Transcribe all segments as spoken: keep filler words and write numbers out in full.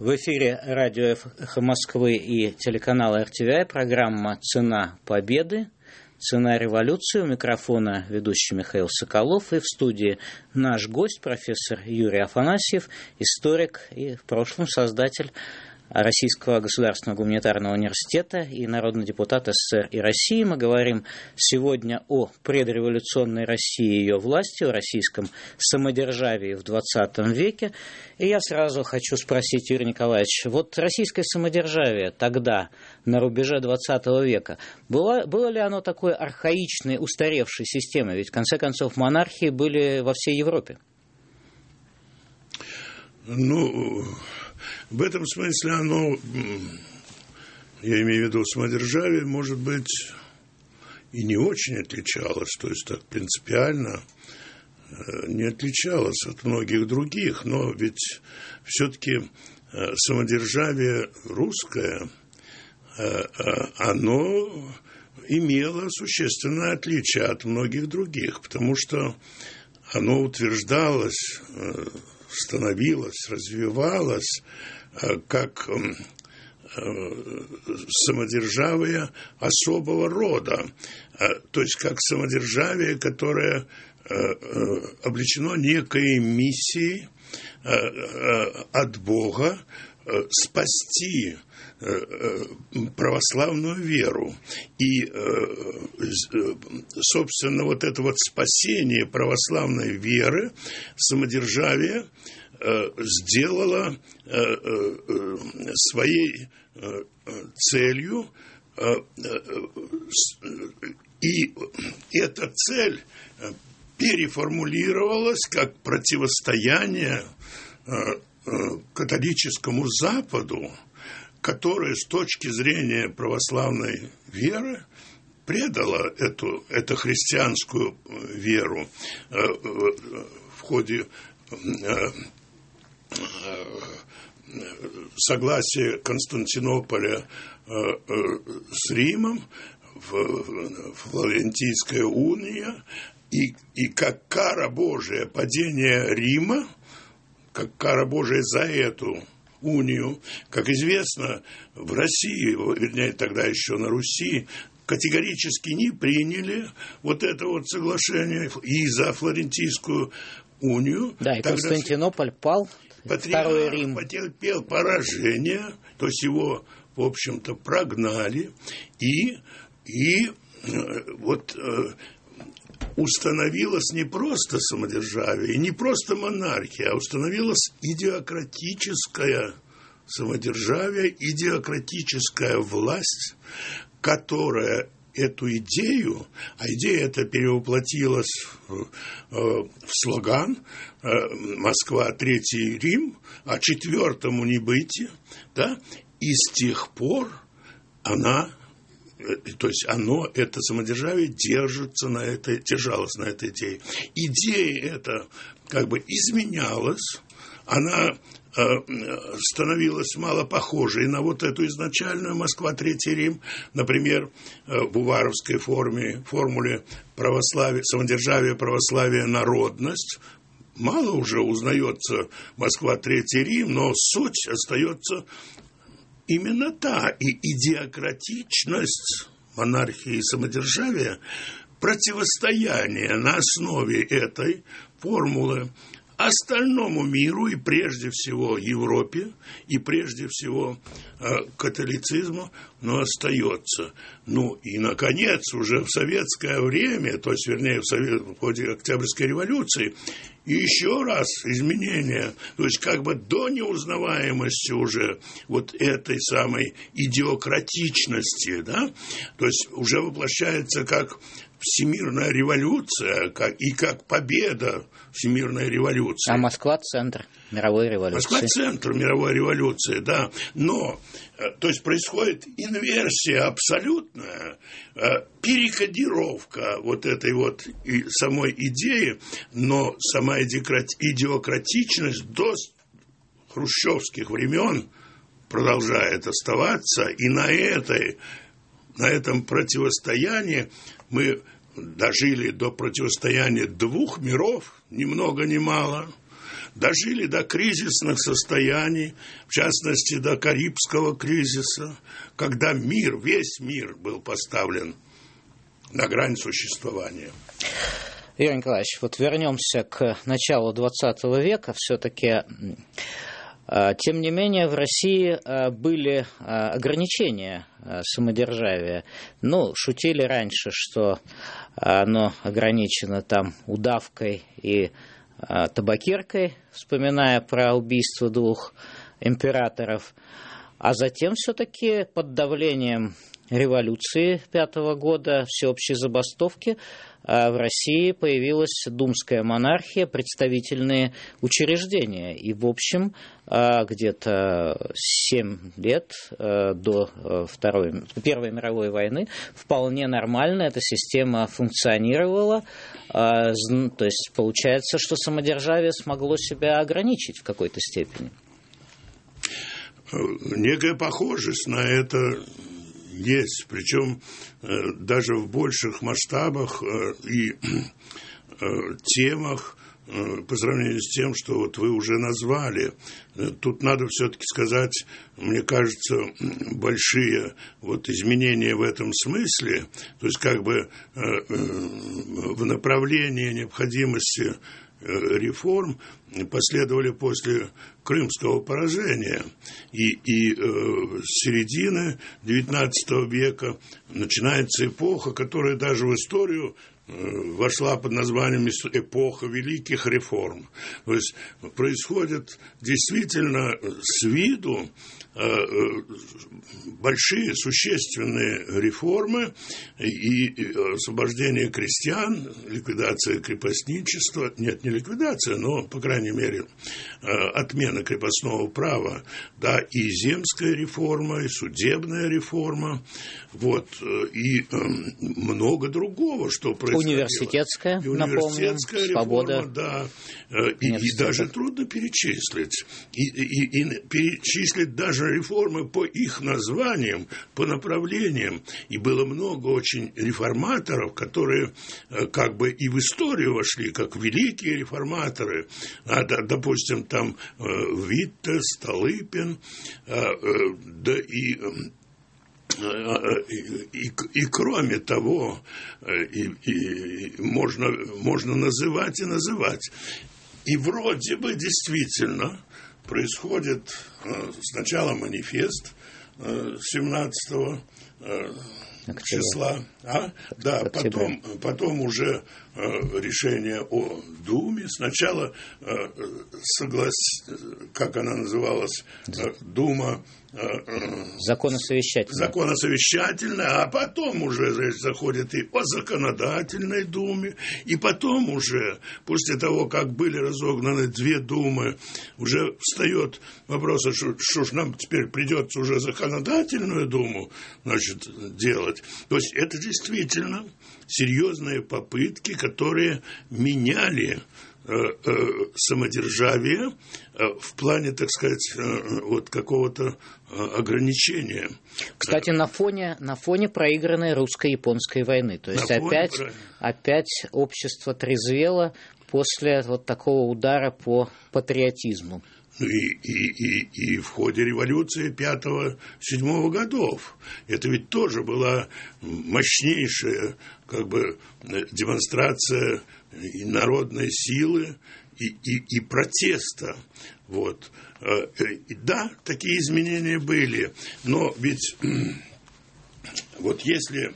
В эфире радио «Эхо Москвы» и телеканала эр тэ вэ а, программа «Цена победы», «Цена революции». У микрофона ведущий Михаил Соколов, и в студии наш гость, профессор Юрий Афанасьев, историк и в прошлом создатель Российского государственного гуманитарного университета и народный депутат эс эс эс эр и России. Мы говорим сегодня о предреволюционной России и ее власти, о российском самодержавии в двадцатом веке. И я сразу хочу спросить, Юрий Николаевич, вот российское самодержавие тогда, на рубеже двадцатого века, было, было ли оно такой архаичной, устаревшей системой? Ведь, в конце концов, монархии были во всей Европе. Ну... В этом смысле оно, я имею в виду самодержавие, может быть, и не очень отличалось, то есть так принципиально не отличалось от многих других, но ведь все-таки самодержавие русское, оно имело существенное отличие от многих других, потому что оно утверждалось, становилось, развивалось как самодержавие особого рода, то есть как самодержавие, которое облечено некой миссией от Бога спасти православную веру. И, собственно, вот это вот спасение православной веры, самодержавие сделало своей целью, и эта цель переформулировалась как противостояние католическому Западу, которое с точки зрения православной веры предало эту, эту христианскую веру в ходе согласия Константинополя с Римом, в Флорентийская уния, и, и как кара Божия падения Рима, как кара Божия за эту унию, как известно, в России, вернее, тогда еще на Руси, категорически не приняли вот это вот соглашение и за Флорентийскую унию. Да, и тогда Константинополь пал, Второй Рим потерпел поражение, то есть его, в общем-то, прогнали, и, и вот установилось не просто самодержавие, не просто монархия, а установилось идеократическое самодержавие, идеократическая власть, которая эту идею, а идея эта перевоплотилась в, в слоган «Москва, Третий Рим», а четвертому не быть, да, и с тех пор она, то есть оно, это самодержавие держится на этой, держалось на этой идее. Идея эта как бы изменялась, она э, становилась мало похожей на вот эту изначальную Москва, Третий Рим, например, э, в уваровской форме, формуле православия, самодержавие, православие, народность. Мало уже узнается Москва, Третий Рим, но суть остается именно та, и идеократичность монархии и самодержавия, противостояние на основе этой формулы остальному миру, и прежде всего Европе, и прежде всего э, католицизму, но остается. Ну и, наконец, уже в советское время, то есть, вернее, в, совет, в ходе Октябрьской революции, еще раз изменения, то есть как бы до неузнаваемости уже вот этой самой идеократичности, да, то есть уже воплощается как всемирная революция, как, и как победа всемирной революции. А Москва – центр мировой революции. Москва – центр мировой революции, да. Но, то есть происходит инверсия абсолютная, перекодировка вот этой вот и самой идеи, но сама идеократичность до хрущевских времен продолжает оставаться, и на этой, на этом противостоянии мы дожили до противостояния двух миров, ни много ни мало, дожили до кризисных состояний, в частности, до Карибского кризиса, когда мир, весь мир был поставлен на грань существования. Юрий Николаевич, вот вернемся к началу двадцатого века. Все-таки, тем не менее, в России были ограничения самодержавия. Ну, шутили раньше, что оно ограничено там удавкой и табакеркой, вспоминая про убийство двух императоров. А затем все-таки под давлением революции пятого года, всеобщей забастовки, в России появилась думская монархия, представительные учреждения. И, в общем, где-то семь лет до Второй, Первой мировой войны вполне нормально эта система функционировала. То есть получается, что самодержавие смогло себя ограничить в какой-то степени. Некая похожесть на это есть, причем э, даже в больших масштабах э, и э, темах э, по сравнению с тем, что вот вы уже назвали. Тут надо все-таки сказать, мне кажется, большие вот изменения в этом смысле, то есть как бы э, э, в направлении необходимости реформ последовали после Крымского поражения. И, и э, с середины девятнадцатого века начинается эпоха, которая даже в историю э, вошла под названием эпоха великих реформ. То есть происходят действительно с виду большие, существенные реформы и освобождение крестьян, ликвидация крепостничества, нет, не ликвидация, но, по крайней мере, отмена крепостного права, да, и земская реформа, и судебная реформа, вот, и много другого, что происходило. Университетская, и университетская напомню, реформа, свобода. Да, и, и даже трудно перечислить, и, и, и перечислить даже реформы по их названиям, по направлениям. И было много очень реформаторов, которые как бы и в историю вошли, как великие реформаторы. А, допустим, там Витте, Столыпин, да и... И, и, и кроме того, и, и можно, можно называть и называть. И вроде бы действительно происходит сначала манифест семнадцатого числа, а? Да, потом, потом уже решение о Думе. Сначала соглас... как она называлась, Дума. Законосовещательная. Законосовещательная, а потом уже речь заходит и о законодательной думе, и потом уже, после того, как были разогнаны две думы, уже встает вопрос, что, что ж нам теперь придется уже законодательную думу, значит, делать. То есть это действительно серьезные попытки, которые меняли самодержавие в плане, так сказать, вот какого-то ограничения. Кстати, на фоне, на фоне проигранной русско-японской войны. То есть опять, опять общество трезвело после вот такого удара по патриотизму. И, и, и, и в ходе революции пятого-седьмого годов. Это ведь тоже была мощнейшая как бы демонстрация и народной силы, и, и, и протеста. Вот. И да, такие изменения были. Но ведь вот если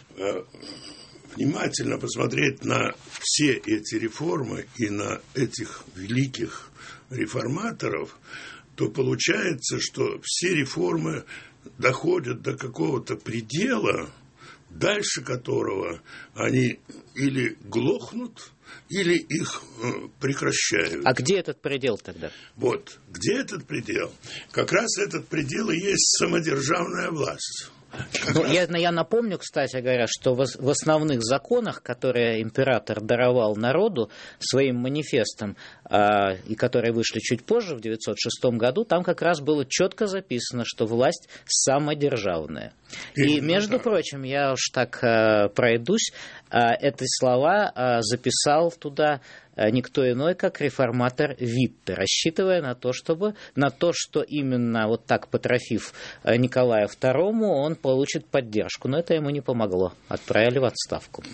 внимательно посмотреть на все эти реформы и на этих великих реформаторов, то получается, что все реформы доходят до какого-то предела, дальше которого они или глохнут, или их э, прекращают. А где этот предел тогда? Вот, где этот предел? Как раз этот предел и есть самодержавная власть. Ну, я, я напомню, кстати говоря, что в, в основных законах, которые император даровал народу своим манифестом, э, и которые вышли чуть позже, в девятьсот шестом году, там как раз было четко записано, что власть самодержавная. И, между да. прочим, я уж так э, пройдусь, э, эти слова э, записал туда никто иной, как реформатор Витте, рассчитывая на то, чтобы, на то, что именно вот так потрофив Николаю второму, он получит поддержку. Но это ему не помогло. Отправили в отставку.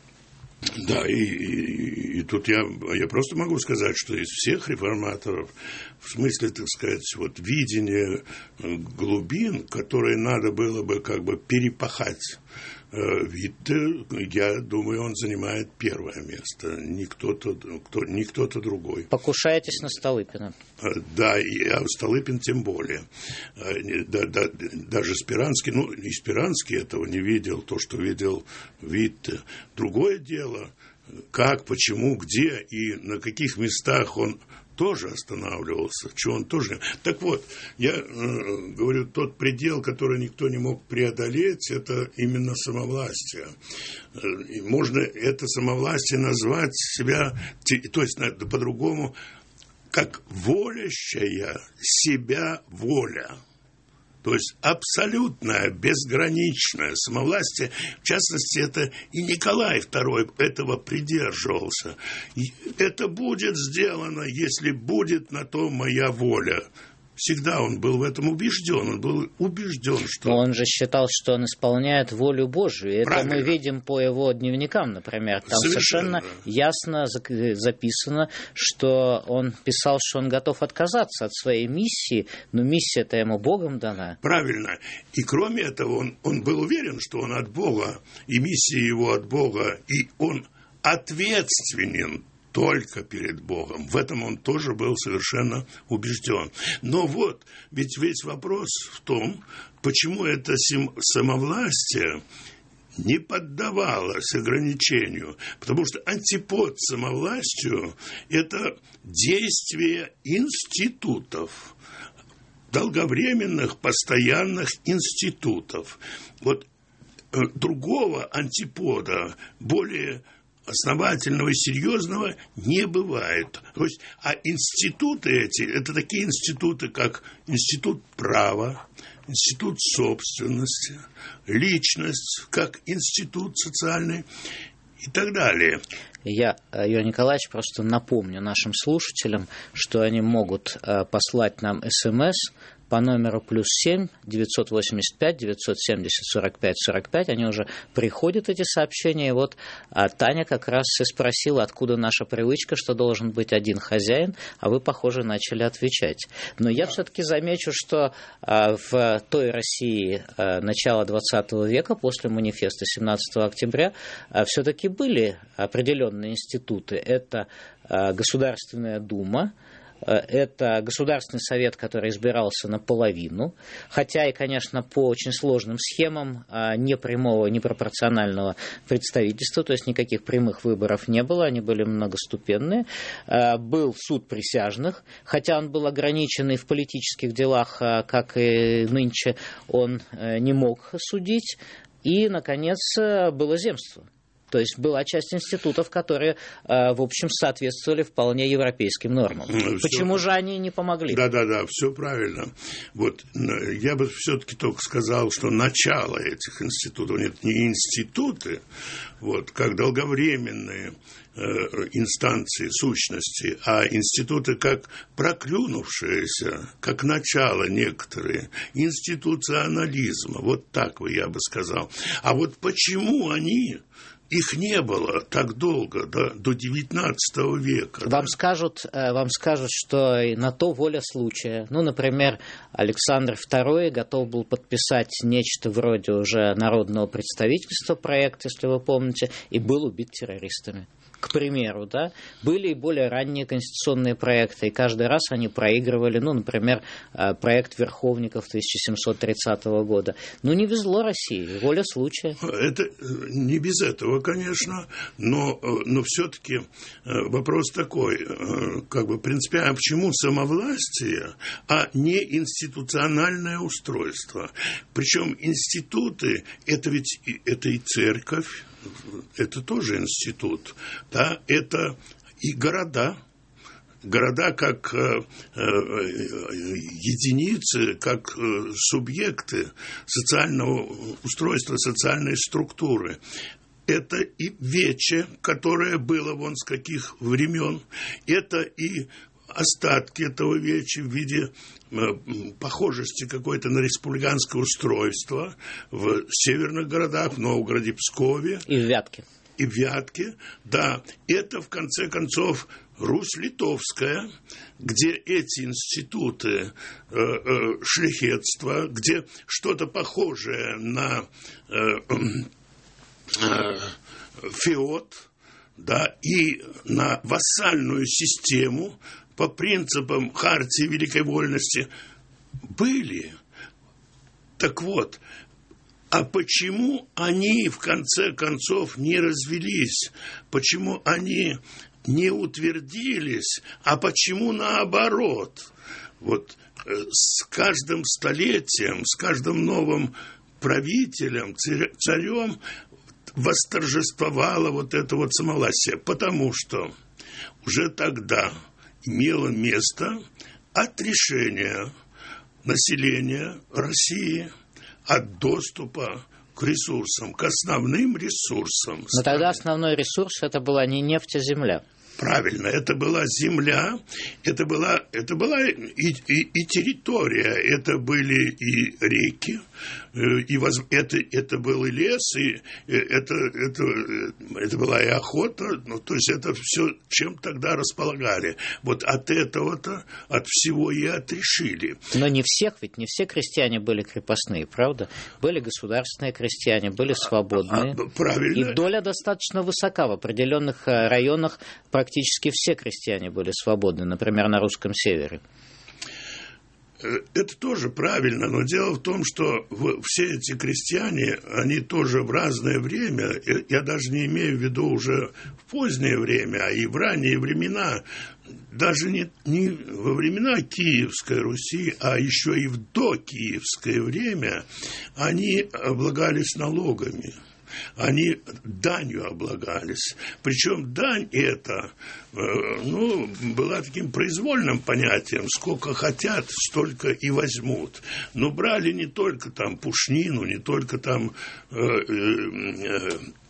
Да, и, и, и тут я, я просто могу сказать, что из всех реформаторов, в смысле, так сказать, вот видения глубин, которые надо было бы как бы перепахать, Витте, я думаю, он занимает первое место, не кто-то, кто, не кто-то другой. Покушаетесь на Столыпина? Да, и а Столыпин тем более. Да, да, даже Спиранский, ну, и Спиранский этого не видел, то, что видел Витте. Другое дело, как, почему, где и на каких местах он тоже останавливался, что он тоже... Так вот, я э, говорю, тот предел, который никто не мог преодолеть, это именно самовластие. Э, можно это самовластие назвать себя, то есть по-другому, как волящая себя воля. То есть абсолютное, безграничное самовластие. В частности, это и Николай второй этого придерживался. И это будет сделано, если будет на то моя воля. Всегда он был в этом убежден. Он был убежден, что... Но он же считал, что он исполняет волю Божию. Это Правильно. Мы видим по его дневникам, например. Там совершенно, совершенно ясно записано, что он писал, что он готов отказаться от своей миссии, но миссия-то ему Богом дана. Правильно. И кроме этого, он, он был уверен, что он от Бога, и миссия его от Бога, и он ответственен только перед Богом. В этом он тоже был совершенно убежден. Но вот, ведь весь вопрос в том, почему это самовластие не поддавалось ограничению. Потому что антипод самовластию – это действие институтов, долговременных, постоянных институтов. Вот другого антипода, более основательного и серьезного не бывает. То есть, а институты эти, это такие институты, как институт права, институт собственности, личность, как институт социальный и так далее. Я, Юрий Николаевич, просто напомню нашим слушателям, что они могут послать нам СМС по номеру плюс семь девятьсот восемьдесят пять девятьсот семьдесят сорок пять сорок пять. Они уже приходят, эти сообщения. И вот а, Таня как раз и спросила, откуда наша привычка, что должен быть один хозяин, а вы, похоже, начали отвечать. Но я все-таки замечу, что а, в той России а, начала двадцатого века, после манифеста семнадцатого октября, а, все-таки были определенные институты. Это а, Государственная Дума, это Государственный совет, который избирался наполовину, хотя и, конечно, по очень сложным схемам непрямого, непропорционального представительства, то есть никаких прямых выборов не было, они были многоступенные. Был суд присяжных, хотя он был ограниченный в политических делах, как и нынче, он не мог судить. И, наконец, было земство. То есть была часть институтов, которые, в общем, соответствовали вполне европейским нормам. Ну, почему все... же они не помогли? Да-да-да, все правильно. Вот я бы все-таки только сказал, что начало этих институтов, нет, не институты, вот, как долговременные э, инстанции сущности, а институты как проклюнувшиеся, как начало некоторые, институционализма, вот так бы я бы сказал. А вот почему они... Их не было так долго, до, до девятнадцатого века. Вам, да. скажут, вам скажут, что на то воля случая. Ну, например, Александр второй готов был подписать нечто вроде уже народного представительства, проект, если вы помните, и был убит террористами. К примеру, да, были и более ранние конституционные проекты, и каждый раз они проигрывали, ну, например, проект Верховников тысяча семьсот тридцатого года. Ну, не везло России, воля случая. Это не без этого, конечно, но, но все-таки вопрос такой, как бы принципиально, а почему самовластие, а не институциональное устройство? Причем институты, это ведь это и церковь, это тоже институт, да, это и города, города как э, э, единицы, как э, субъекты социального устройства, социальной структуры. это и вече, которое было вон с каких времен, это и остатки этого веча в виде э, похожести какой-то на республиканское устройство в северных городах, в Новгороде, Пскове. И в Вятке. И в Вятке, да. Это, в конце концов, Русь литовская, где эти институты э, э, шляхетства, где что-то похожее на э, э, феод, да, и на вассальную систему по принципам Хартии Великой Вольности были. Так вот, а почему они, в конце концов, не развелись? Почему они не утвердились? А почему наоборот? Вот с каждым столетием, с каждым новым правителем, царем восторжествовало вот это вот самовластие, потому что уже тогда имело место отрешение населения России от доступа к ресурсам, к основным ресурсам. Но тогда основной ресурс это была не нефть, а земля. Правильно, это была земля, это была, это была и, и, и территория, это были и реки, и воз, это, это был и лес, и это, это, это была и охота, ну, то есть это все, чем тогда располагали. Вот от этого-то, от всего и отрешили. Но не всех, ведь не все крестьяне были крепостные, правда? Были государственные крестьяне, были свободные. А, правильно. И доля достаточно высока. В определенных районах практически все крестьяне были свободны, например, на русском севере. Это тоже правильно, но дело в том, что все эти крестьяне, они тоже в разное время, я даже не имею в виду уже в позднее время, а и в ранние времена, даже не, не во времена Киевской Руси, а еще и в докиевское время, они облагались налогами. Они данью облагались. Причем дань эта, ну, была таким произвольным понятием. Сколько хотят, столько и возьмут. Но брали не только там пушнину, не только там э, э,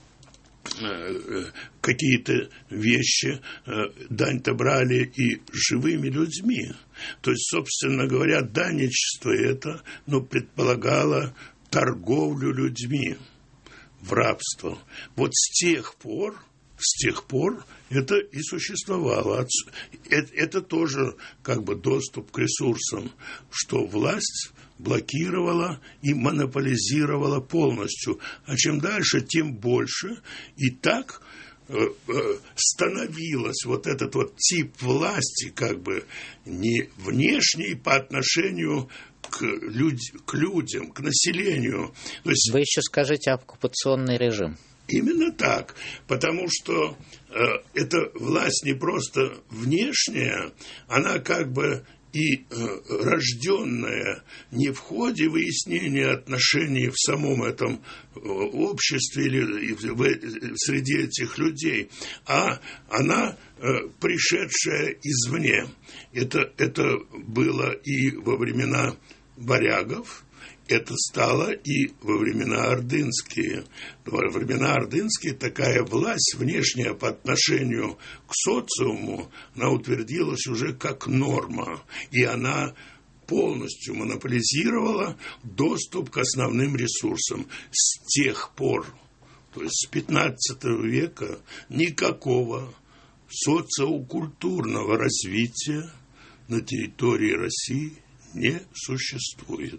э, какие-то вещи. Дань-то брали и живыми людьми. То есть, собственно говоря, данничество это, ну, предполагало торговлю людьми в рабство. Вот с тех пор, с тех пор это и существовало. Это, это тоже как бы доступ к ресурсам, что власть блокировала и монополизировала полностью. А чем дальше, тем больше. И так э, э, становилось вот этот вот тип власти как бы не внешний по отношению к, люд, к людям, к населению. То есть, вы еще скажите оккупационный режим. Именно так, потому что э, эта власть не просто внешняя, она как бы и э, рожденная не в ходе выяснения отношений в самом этом э, обществе или в, в, среди этих людей, а она э, пришедшая извне. Это, это было и во времена варягов, это стало и во времена ордынские. Во времена ордынские такая власть внешняя по отношению к социуму, она утвердилась уже как норма. И она полностью монополизировала доступ к основным ресурсам. С тех пор, то есть с пятнадцатого века, никакого социокультурного развития на территории России не существует.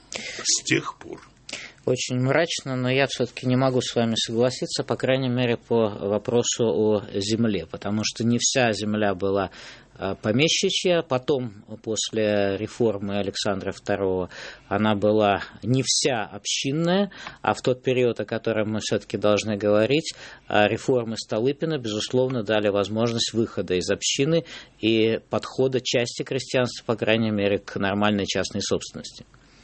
С тех пор. Очень мрачно, но я все-таки не могу с вами согласиться, по крайней мере, по вопросу о земле, потому что не вся земля была помещичья, потом, после реформы Александра второго, она была не вся общинная, а в тот период, о котором мы все-таки должны говорить, реформы Столыпина, безусловно, дали возможность выхода из общины и подхода части крестьянства, по крайней мере, к нормальной частной собственности.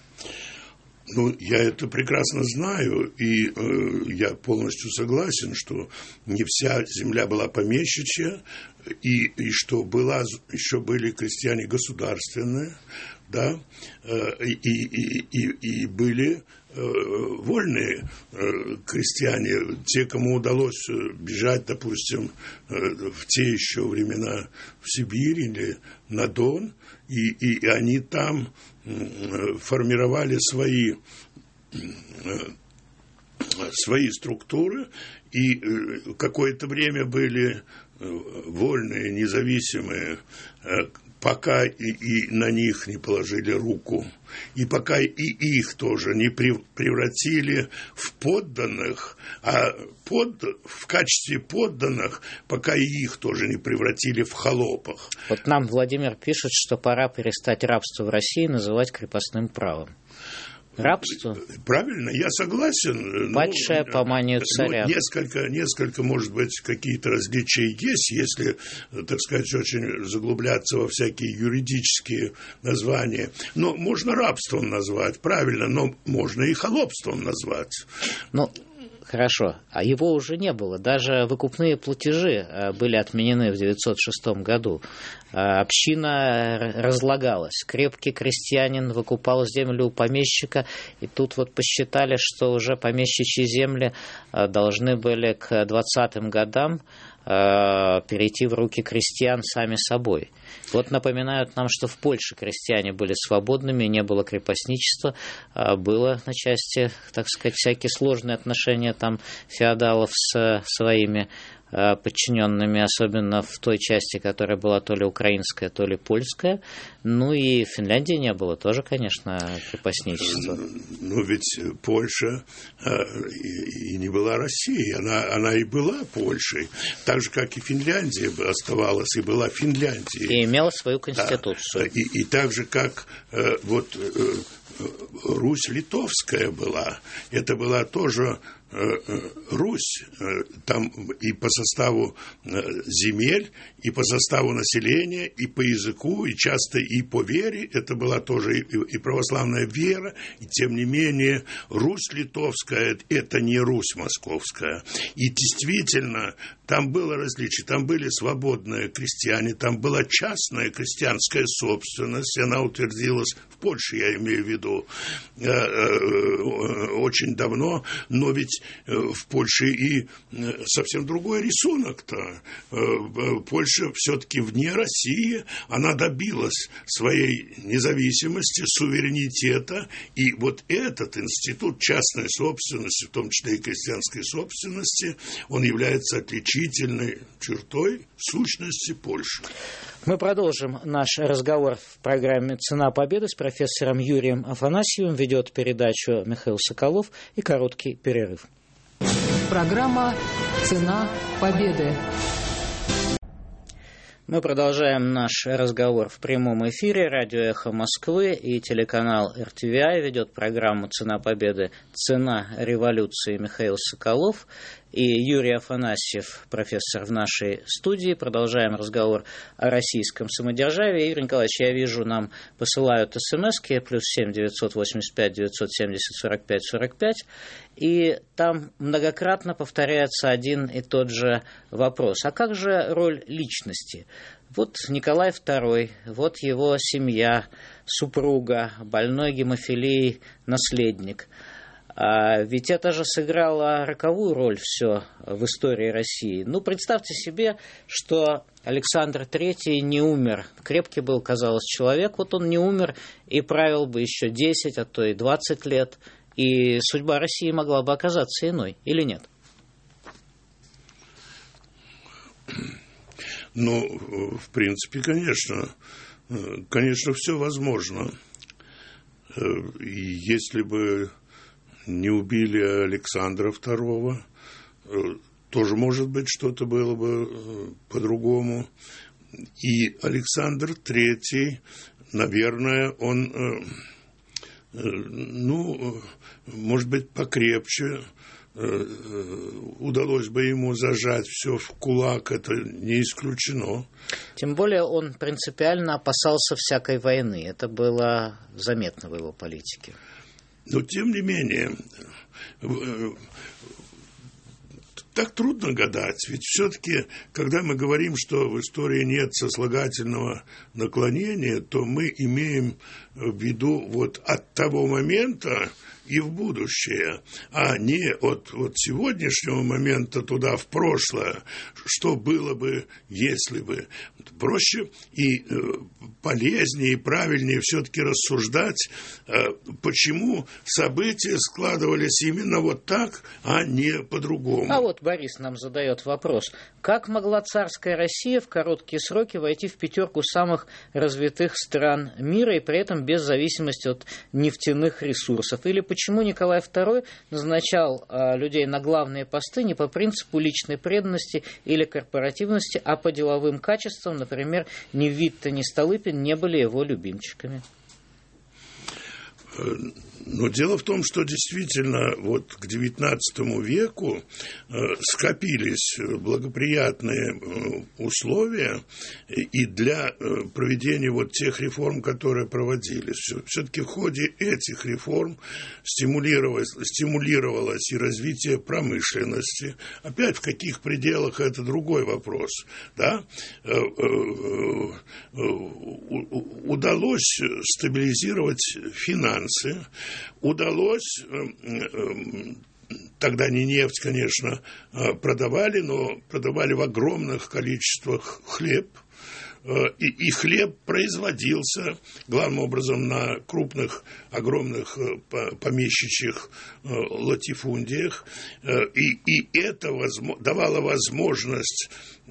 Ну, я это прекрасно знаю, и э, я полностью согласен, что не вся земля была помещичья, и, и что была, еще были крестьяне государственные, да, и, и, и, и были вольные крестьяне, те, кому удалось бежать, допустим, в те еще времена в Сибирь или на Дон, и, и они там формировали свои, свои структуры, и какое-то время были вольные, независимые, пока и, и на них не положили руку, и пока и их тоже не превратили в подданных, а под, в качестве подданных, пока и их тоже не превратили в холопах. Вот нам Владимир пишет, что пора перестать рабство в России называть крепостным правом. Рабство? Правильно, я согласен. Падшая ну, по манию царя. Ну, несколько, несколько, может быть, какие-то различия есть, если, так сказать, очень заглубляться во всякие юридические названия. Но можно рабством назвать, правильно, но можно и холопством назвать. Ну, хорошо, а его уже не было. Даже выкупные платежи были отменены в девятьсот шестом году. Община разлагалась. Крепкий крестьянин выкупал землю у помещика, и тут вот посчитали, что уже помещичьи земли должны были к двадцатым годам перейти в руки крестьян сами собой. Вот напоминают нам, что в Польше крестьяне были свободными, не было крепостничества, было на части, так сказать, всякие сложные отношения там феодалов с своими подчиненными, особенно в той части, которая была то ли украинская, то ли польская. Ну и в Финляндии не было тоже, конечно, крепостничества. Ну ведь Польша и не была Россией, она, она и была Польшей, так же, как и Финляндия оставалась и была Финляндией. И имела свою конституцию. Да, и, и так же, как вот Русь литовская была, это была тоже Русь, там и по составу земель, и по составу населения, и по языку, и часто и по вере, это была тоже и православная вера, и тем не менее Русь литовская – это не Русь московская. И действительно, там было различие, там были свободные крестьяне, там была частная крестьянская собственность, она утвердилась в Польше, я имею в виду, очень давно, но ведь в Польше и совсем другой рисунок-то. Польша все-таки вне России, она добилась своей независимости, суверенитета, и вот этот институт частной собственности, в том числе и крестьянской собственности, он является отличительной чертой сущности Польши. Мы продолжим наш разговор в программе «Цена победы» с профессором Юрием Афанасьевым. Ведет передачу Михаил Соколов, и короткий перерыв. Программа «Цена победы». Мы продолжаем наш разговор в прямом эфире. Радио «Эхо Москвы» и телеканал эр тэ вэ ай ведет программу «Цена победы. Цена революции» Михаил Соколов и Юрий Афанасьев, профессор в нашей студии. Продолжаем разговор о российском самодержавии. Юрий Николаевич, я вижу, нам посылают смски плюс семь девятьсот восемьдесят пять девятьсот семьдесят сорок пять сорок пять. И там многократно повторяется один и тот же вопрос. А как же роль личности? Вот Николай второй, вот его семья, супруга, больной гемофилией наследник. А ведь это же сыграло роковую роль все в истории России. Ну, представьте себе, что Александр третий не умер. Крепкий был, казалось, человек. Вот он не умер и правил бы еще десять, а то и двадцать лет. И судьба России могла бы оказаться иной, или нет? Ну, в принципе, конечно. Конечно, все возможно. И если бы не убили Александра второго, тоже, может быть, что-то было бы по-другому. И Александр третий, наверное, он, ну, может быть, покрепче удалось бы ему зажать все в кулак, это не исключено. Тем более он принципиально опасался всякой войны. Это было заметно в его политике. Но, тем не менее, так трудно гадать, ведь все-таки, когда мы говорим, что в истории нет сослагательного наклонения, то мы имеем в виду вот от того момента и в будущее, а не от, от сегодняшнего момента туда в прошлое, что было бы, если бы. Проще и э, полезнее и правильнее все-таки рассуждать, э, почему события складывались именно вот так, а не по-другому. А вот Борис нам задает вопрос. Как могла царская Россия в короткие сроки войти в пятерку самых развитых стран мира и при этом без зависимости от нефтяных ресурсов? Или почему Николай второй назначал а, людей на главные посты не по принципу личной преданности или корпоративности, а по деловым качествам? Например, ни Витте, ни Столыпин не были его любимчиками. Но дело в том, что действительно вот к девятнадцатому веку э, скопились благоприятные э, условия и для э, проведения вот тех реформ, которые проводились. Все-таки в ходе этих реформ стимулировалось, стимулировалось и развитие промышленности. Опять в каких пределах — это другой вопрос. Да? Э, э, э, удалось стабилизировать финансы. Удалось, тогда не нефть, конечно, продавали, но продавали в огромных количествах хлеб. И, и хлеб производился, главным образом, на крупных, огромных помещичьих латифундиях. И, и это возможно, давало возможность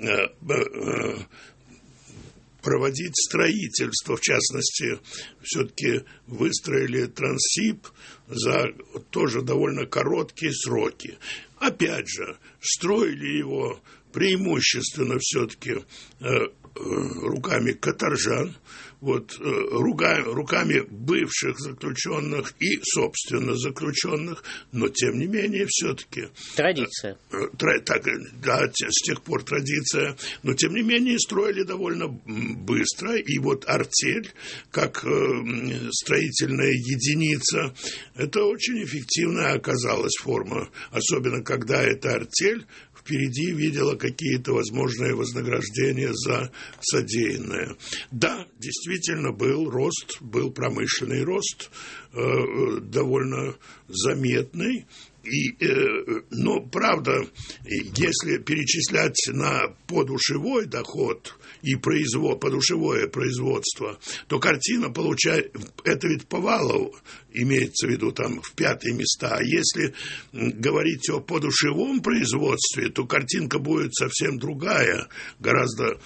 проводить строительство, в частности, все-таки выстроили Транссиб за тоже довольно короткие сроки. Опять же, строили его преимущественно все-таки э, э, руками каторжан, вот, э, рука, руками бывших заключенных и, собственно, заключенных, но, тем не менее, все-таки... Традиция. Э, тра, так, да, с тех пор традиция, но, тем не менее, строили довольно быстро, и вот артель, как э, строительная единица, это очень эффективная оказалась форма, особенно когда эта артель впереди видела какие-то возможные вознаграждения за содеянное. Да, действительно был рост, был промышленный рост, э, довольно заметный. И, э, но, правда, если перечислять на подушевой доход и производ, подушевое производство, то картина получает, это ведь Повалов имеется в виду там в пятые места, а если говорить о подушевом производстве, то картинка будет совсем другая, гораздо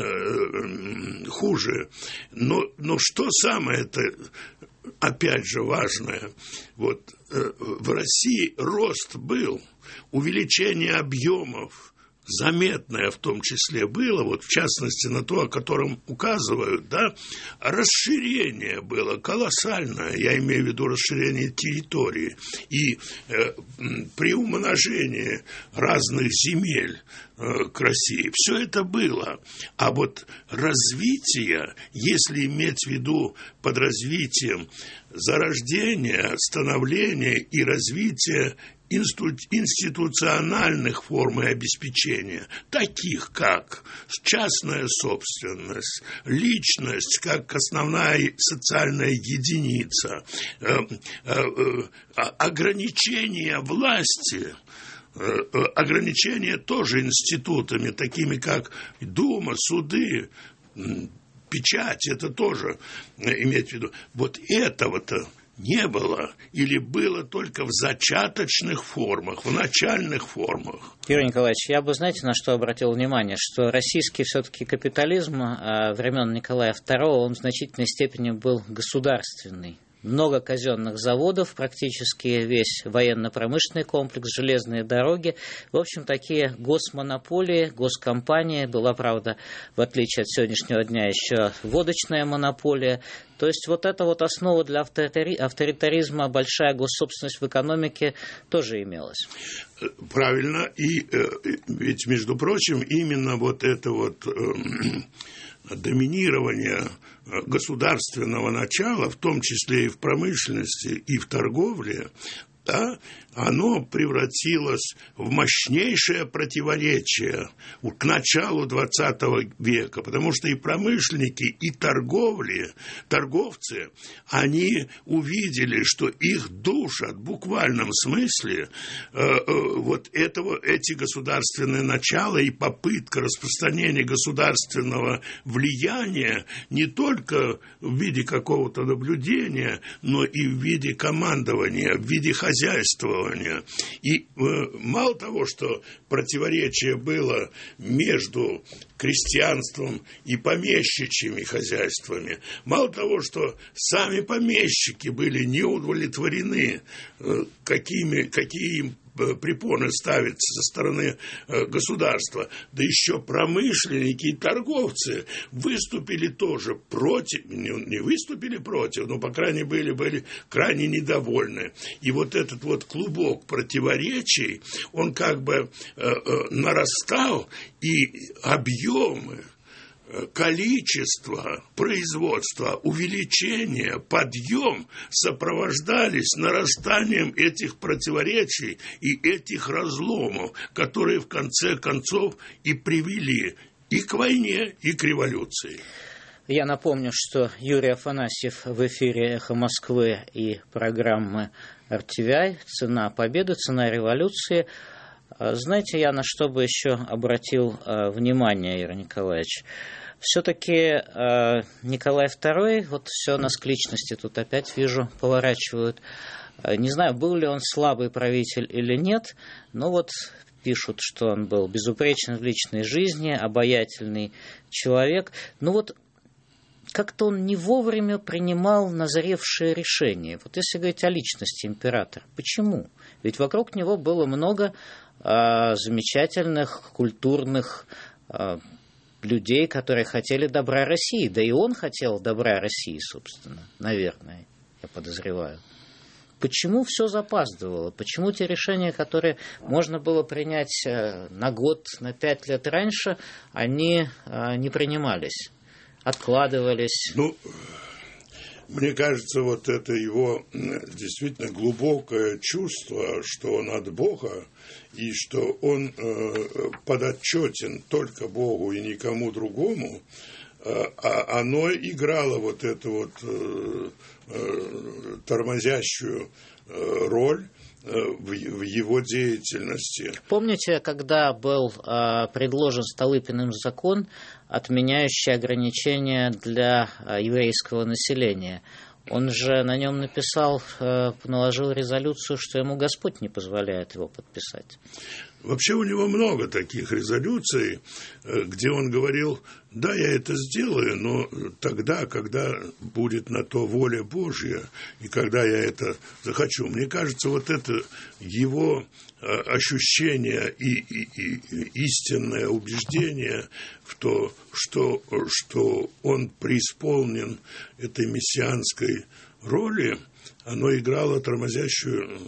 э, хуже. Но, но что самое-то, опять же, важное, вот э, в России рост был, увеличение объемов заметное в том числе было, вот в частности на то, о котором указывают, да, расширение было колоссальное, я имею в виду расширение территории и э, приумножение разных земель э, к России, все это было, а вот развитие, если иметь в виду под развитием зарождение, становление и развитие институциональных форм и обеспечения, таких как частная собственность, личность как основная социальная единица, э, э, э, ограничение власти, э, ограничение тоже институтами, такими как Дума, суды, печать, это тоже иметь в виду. Вот этого-то не было или было только в зачаточных формах, в начальных формах. Юрий Николаевич, я бы, знаете, на что обратил внимание, что российский все-таки капитализм времен Николая второго, он в значительной степени был государственный. Много казенных заводов, практически весь военно-промышленный комплекс, железные дороги. В общем, такие госмонополии, госкомпании. Была, правда, в отличие от сегодняшнего дня, еще водочная монополия. То есть вот эта вот основа для авторитаризма, большая госсобственность в экономике тоже имелась. Правильно. И ведь, между прочим, именно вот это вот доминирование государственного начала, в том числе и в промышленности, и в торговле, да, оно превратилось в мощнейшее противоречие к началу двадцатого века, потому что и промышленники, и торговли, торговцы, они увидели, что их душат в буквальном смысле э, э, вот этого, эти государственные начала и попытка распространения государственного влияния не только в виде какого-то наблюдения, но и в виде командования, в виде хозяйствования. И э, мало того, что противоречие было между крестьянством и помещичьими хозяйствами, мало того, что сами помещики были не удовлетворены, э, какими, какие им препоны ставятся со стороны государства, да еще промышленники и торговцы выступили тоже против, не, не выступили против, но, по крайней мере, были крайне недовольны. И вот этот вот клубок противоречий, он как бы э, э, нарастал, и объемы, количество производства, увеличение, подъем сопровождались нарастанием этих противоречий и этих разломов, которые в конце концов и привели и к войне, и к революции. Я напомню, что Юрий Афанасьев в эфире «Эхо Москвы» и программы эр ти ви ай «Цена победы», «Цена революции». Знаете, я на что бы еще обратил э, внимание, Юрий Николаевич? Все-таки э, Николай второй, вот все нас к личности тут опять вижу, поворачивают. Не знаю, был ли он слабый правитель или нет, но вот пишут, что он был безупречен в личной жизни, обаятельный человек. Ну вот как-то он не вовремя принимал назревшие решения. Вот если говорить о личности императора, почему? Ведь вокруг него было много э, замечательных, культурных э, людей, которые хотели добра России. Да и он хотел добра России, собственно, наверное, я подозреваю. Почему все запаздывало? Почему те решения, которые можно было принять на год, на пять лет раньше, они э, не принимались? Откладывались. Ну, мне кажется, вот это его действительно глубокое чувство, что он от Бога, и что он э, подотчетен только Богу и никому другому, э, а оно играло вот эту вот э, э, тормозящую э, роль в его деятельности. Помните, когда был э, предложен Столыпиным закон, отменяющий ограничения для э, еврейского населения? Он же на нем написал, э, наложил резолюцию, что ему Господь не позволяет его подписать. Вообще у него много таких резолюций, где он говорил, да, я это сделаю, но тогда, когда будет на то воля Божья, и когда я это захочу. Мне кажется, вот это его ощущение и, и, и истинное убеждение в то, что, что он преисполнен этой мессианской роли, оно играло тормозящую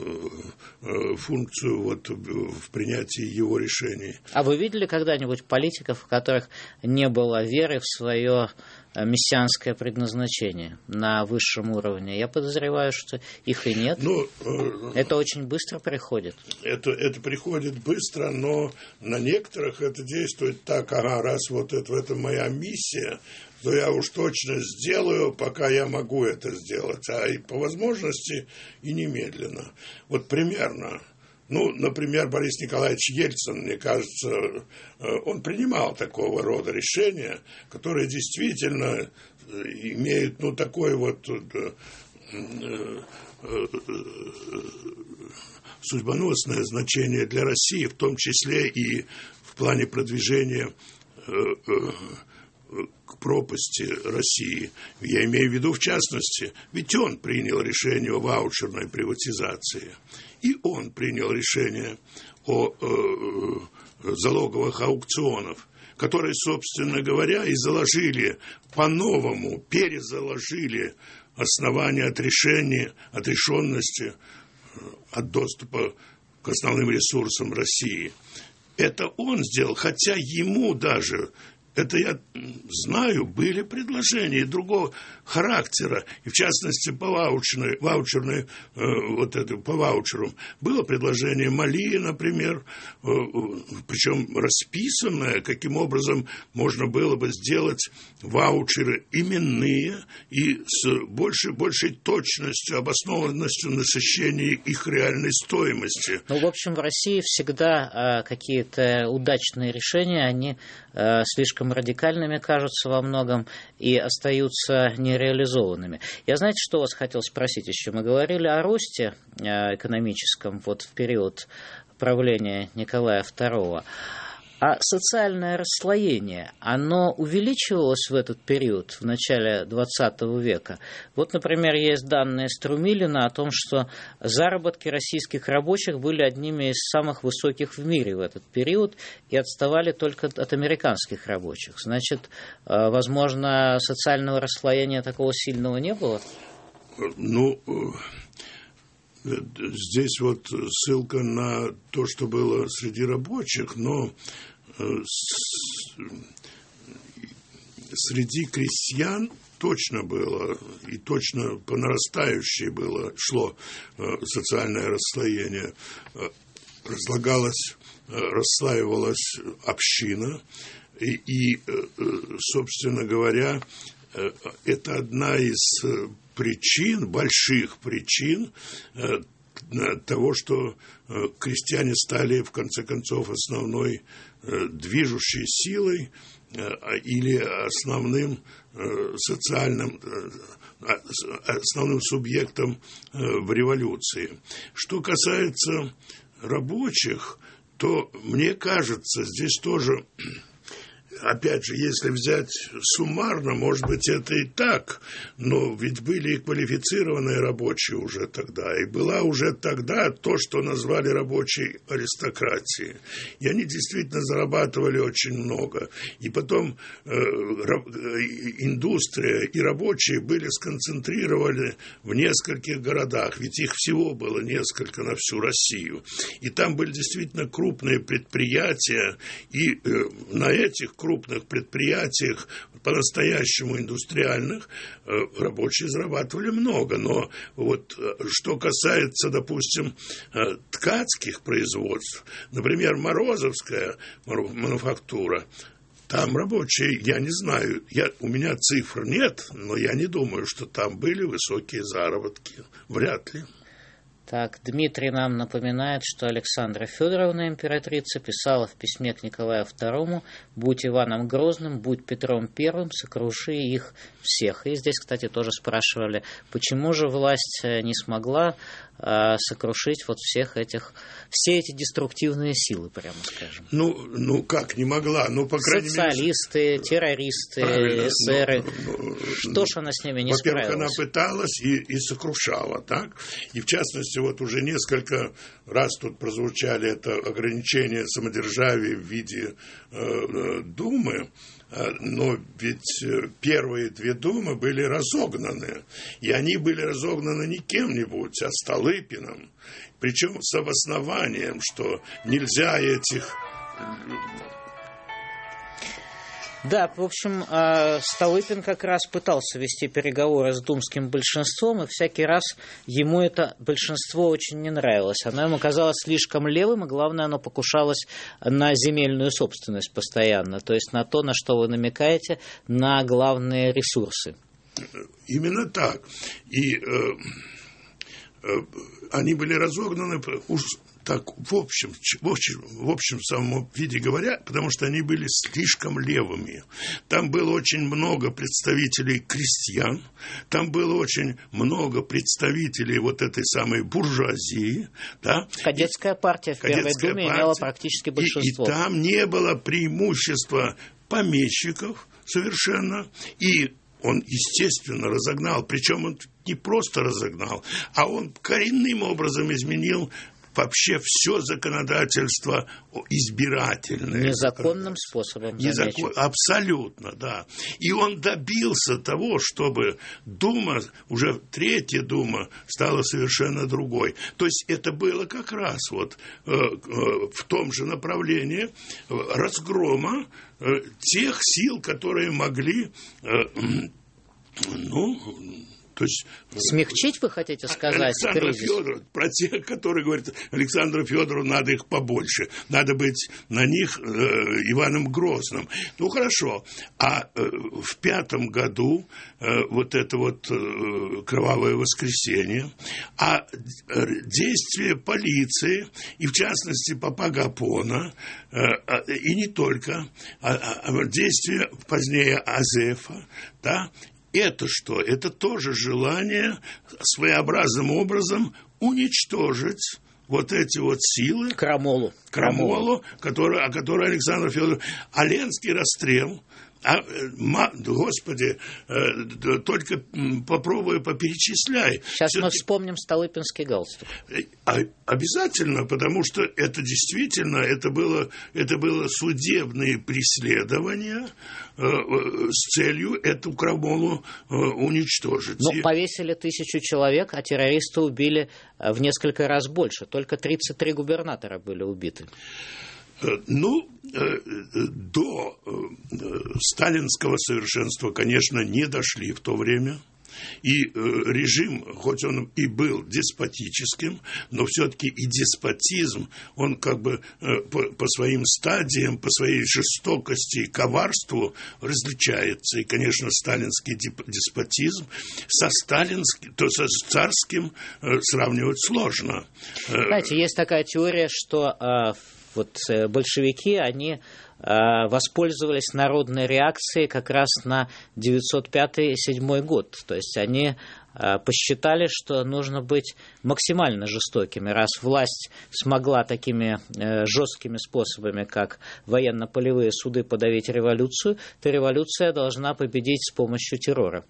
функцию вот в принятии его решений. А вы видели когда-нибудь политиков, у которых не было веры в свое мессианское предназначение на высшем уровне? Я подозреваю, что их и нет. Ну, это очень быстро приходит. Это, это приходит быстро, но на некоторых это действует так, ага, раз вот это, это моя миссия, то я уж точно сделаю, пока я могу это сделать, а и по возможности и немедленно. Вот примерно. Ну, например, Борис Николаевич Ельцин, мне кажется, он принимал такого рода решения, которые действительно имеют, ну, такое вот судьбоносное значение для России, в том числе и в плане продвижения к пропасти России. Я имею в виду, в частности, ведь он принял решение о ваучерной приватизации, и он принял решение о э, залоговых аукционах, которые, собственно говоря, и заложили по-новому, перезаложили основания отрешения, отрешенности от доступа к основным ресурсам России. Это он сделал, хотя ему даже это я знаю, были предложения другого характера, и в частности по ваучерной, ваучерной, э, вот это, по ваучерам было предложение Мали, например, э, причем расписанное, каким образом можно было бы сделать ваучеры именные и с большей, большей точностью, обоснованностью насыщения их реальной стоимости. Ну, в общем, в России всегда э, какие-то удачные решения, они э, слишком радикальными кажутся во многом и остаются нереализованными. Я, знаете, что вас хотел спросить еще? Мы говорили о росте э, экономическом вот в период правления Николая второго. А социальное расслоение, оно увеличивалось в этот период, в начале двадцатого века? Вот, например, есть данные Струмилина о том, что заработки российских рабочих были одними из самых высоких в мире в этот период и отставали только от американских рабочих. Значит, возможно, социального расслоения такого сильного не было? Ну, здесь вот ссылка на то, что было среди рабочих, но среди крестьян точно было, и точно по нарастающей было, шло социальное расслоение. Разлагалась, расслаивалась община, и, и собственно говоря, это одна из причин, больших причин того, что крестьяне стали, в конце концов, основной движущей силой или основным социальным, основным субъектом в революции. Что касается рабочих, то, мне кажется, здесь тоже... Опять же, если взять суммарно, может быть, это и так, но ведь были и квалифицированные рабочие уже тогда, и была уже тогда то, что назвали рабочей аристократией. И они действительно зарабатывали очень много. И потом э, индустрия и рабочие были сконцентрированы в нескольких городах, ведь их всего было несколько на всю Россию. И там были действительно крупные предприятия, и э, на этих крупных крупных предприятиях, по-настоящему индустриальных, рабочие зарабатывали много. Но вот что касается, допустим, ткацких производств, например, Морозовская мануфактура, там рабочие, я не знаю, я, у меня цифр нет, но я не думаю, что там были высокие заработки. Вряд ли. Так, Дмитрий нам напоминает, что Александра Федоровна, императрица, писала в письме к Николаю второму: «Будь Иваном Грозным, будь Петром Первым, сокруши их всех». И здесь, кстати, тоже спрашивали, почему же власть не смогла э, сокрушить вот всех этих, все эти деструктивные силы, прямо скажем. Ну, ну как не могла? Ну, по крайней Социалисты, мере... террористы, Правильно, эсеры. Ну, ну, что ж она с ними не во-первых, справилась? Она пыталась и, и сокрушала, так? И в частности, вот уже несколько раз тут прозвучали это ограничение самодержавия в виде э, Думы, э, но ведь первые две Думы были разогнаны, и они были разогнаны не кем-нибудь, а Столыпиным, причем с обоснованием, что нельзя этих... Да, в общем, Столыпин как раз пытался вести переговоры с думским большинством, и всякий раз ему это большинство очень не нравилось. Оно ему казалось слишком левым, и главное, оно покушалось на земельную собственность постоянно, то есть на то, на что вы намекаете, на главные ресурсы. Именно так. И э, э, они были разогнаны уж так в общем, в общем, в общем самом виде говоря, потому что они были слишком левыми. Там было очень много представителей крестьян, там было очень много представителей вот этой самой буржуазии. Да? Кадетская партия в Первой Думе имела практически большинство. И, и там не было преимущества помещиков совершенно, и он, естественно, разогнал, причем он не просто разогнал, а он коренным образом изменил вообще все законодательство избирательное. Незаконным способом. Незакон... Абсолютно, да. И он добился того, чтобы Дума, уже третья Дума, стала совершенно другой. То есть это было как раз вот э, э, в том же направлении разгрома э, тех сил, которые могли, э, ну... То есть, смягчить, вы хотите сказать, Александр кризис? Федоров, про тех, которые говорят, Александру Федорову надо их побольше, надо быть на них э, Иваном Грозным. Ну, хорошо, а э, в пятом году э, вот это вот э, кровавое воскресенье, а э, действия полиции, и в частности Папа Гапона, э, э, и не только, а, а действия позднее Азефа, да, это что? Это тоже желание своеобразным образом уничтожить вот эти вот силы. Крамолу. Крамолу, который, о которой Александр Федорович... А Ленский расстрел... А, ма, Господи, э, только попробуй поперечисляй. Сейчас Все-таки... мы вспомним Столыпинский галстук. А, обязательно, потому что это действительно, это было, это было судебные преследования э, с целью эту крамолу э, уничтожить. Но повесили тысячу человек, а террористы убили в несколько раз больше. Только тридцать три губернатора были убиты. Ну, до сталинского совершенства, конечно, не дошли в то время. И режим, хоть он и был деспотическим, но все-таки и деспотизм, он как бы по, по своим стадиям, по своей жестокости и коварству различается. И, конечно, сталинский деспотизм со сталинским, то со царским сравнивать сложно. Знаете, есть такая теория, что вот большевики, они воспользовались народной реакцией как раз на девятьсот пятый — седьмой год. То есть они посчитали, что нужно быть максимально жестокими. Раз власть смогла такими жесткими способами, как военно-полевые суды, подавить революцию, то революция должна победить с помощью террора.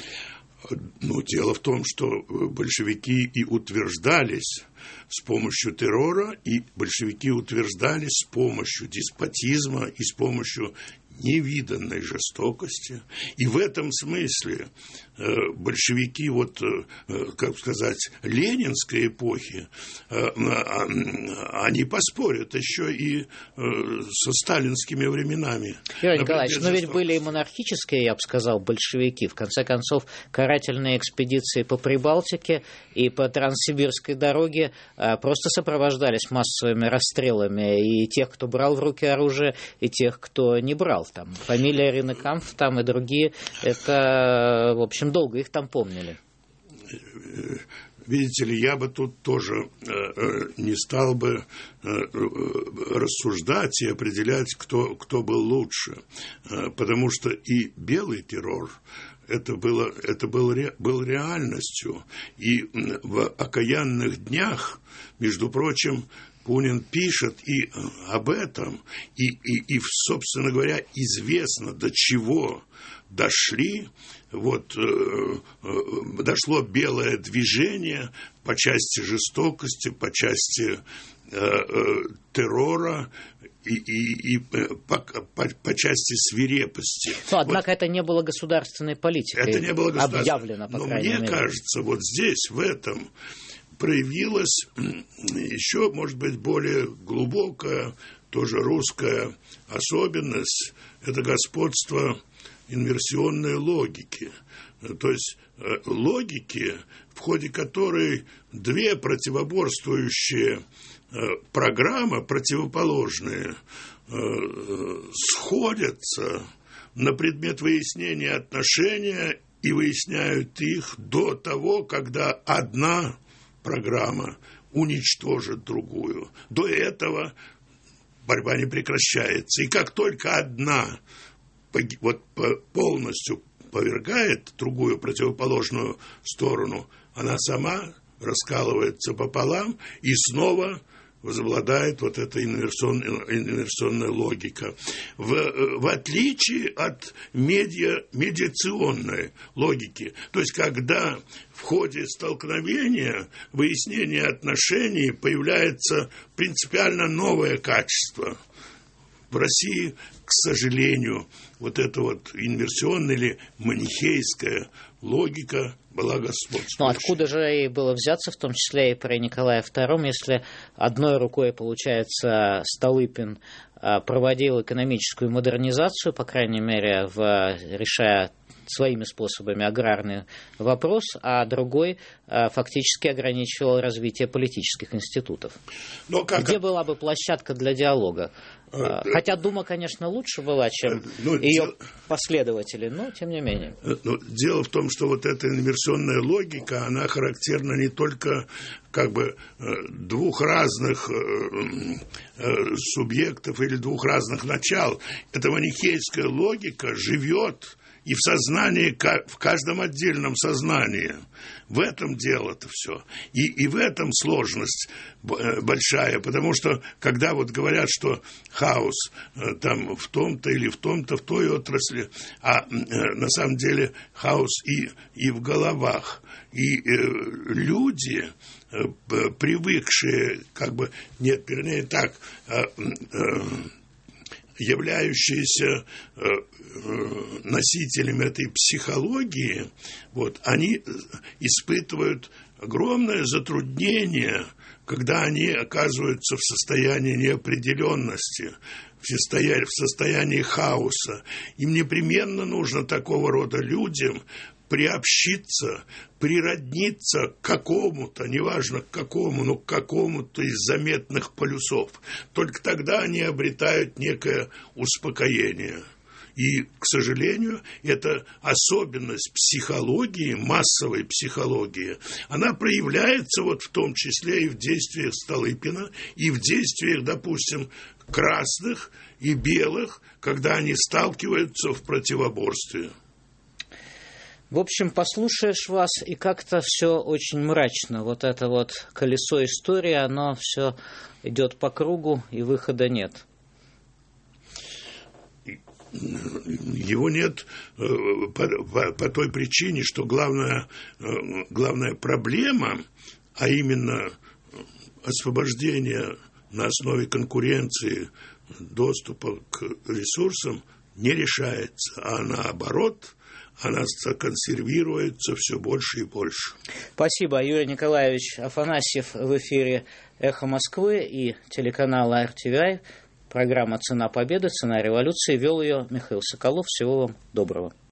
Ну, дело в том, что большевики и утверждались с помощью террора, и большевики утверждались с помощью деспотизма и с помощью невиданной жестокости. И в этом смысле э, большевики, вот, э, как сказать, ленинской эпохи, э, э, они поспорят еще и э, со сталинскими временами. Юрий Николаевич, но ведь были и монархические, я бы сказал, большевики. В конце концов, карательные экспедиции по Прибалтике и по Транссибирской дороге э, просто сопровождались массовыми расстрелами и тех, кто брал в руки оружие, и тех, кто не брал. Там фамилия Ринекамф там и другие, это, в общем, долго их там помнили. Видите ли, я бы тут тоже э, не стал бы э, рассуждать и определять, кто, кто был лучше, э, потому что и белый террор это было, это был, ре, был реальностью, и в окаянных днях, между прочим, Бунин пишет и об этом, и, и, и, собственно говоря, известно, до чего дошли, вот, э, э, дошло белое движение по части жестокости, по части э, э, террора и, и, и по, по, по части свирепости. Но, однако, вот, это не было государственной политикой. Это не было государственной. Объявлено, по Но крайней мне мере. кажется, вот здесь, в этом, проявилась еще, может быть, более глубокая, тоже русская особенность, это господство инверсионной логики. То есть логики, в ходе которой две противоборствующие программы, противоположные, сходятся на предмет выяснения отношения и выясняют их до того, когда одна программа уничтожит другую. До этого борьба не прекращается. И как только одна вот полностью повергает другую противоположную сторону, она сама раскалывается пополам и снова возобладает вот эта инверсионная, инверсионная логика. В, в отличие от медиа, медиационной логики, то есть когда в ходе столкновения, выяснения отношений появляется принципиально новое качество. В России, к сожалению, вот эта вот инверсионная или манихейская логика была господствующей. Ну, откуда же и было взяться, в том числе и при Николае втором, если одной рукой, получается, Столыпин проводил экономическую модернизацию, по крайней мере, в, решая своими способами аграрный вопрос, а другой фактически ограничивал развитие политических институтов. Но как... Где была бы площадка для диалога? Хотя Дума, конечно, лучше была, чем ну, ее дел... последователи, но тем не менее. Но дело в том, что вот эта инверсионная логика, она характерна не только как бы двух разных субъектов или двух разных начал. Эта манихейская логика живет и в сознании, в каждом отдельном сознании. В этом дело-то все. И, и в этом сложность большая, потому что, когда вот говорят, что хаос там в том-то или в том-то, в той отрасли, а на самом деле хаос и, и в головах. И э, люди, э, привыкшие, как бы, нет, вернее так, э, э, являющиеся э, носителями этой психологии, вот, они испытывают огромное затруднение, когда они оказываются в состоянии неопределенности, в состоянии, в состоянии хаоса. Им непременно нужно такого рода людям приобщиться, природниться к какому-то, неважно к какому, но к какому-то из заметных полюсов. Только тогда они обретают некое успокоение. И, к сожалению, эта особенность психологии, массовой психологии, она проявляется вот в том числе и в действиях Столыпина, и в действиях, допустим, красных и белых, когда они сталкиваются в противоборстве. В общем, послушаешь вас, и как-то все очень мрачно. Вот это вот колесо истории, оно все идет по кругу, и выхода нет. Его нет по, по, по той причине, что главная, главная проблема, а именно освобождение на основе конкуренции доступа к ресурсам, не решается, а наоборот, она законсервируется все больше и больше. Спасибо. Юрий Николаевич Афанасьев в эфире «Эхо Москвы» и телеканала эр ти ви ай. Программа «Цена победы», «Цена революции». Вел ее Михаил Соколов. Всего вам доброго.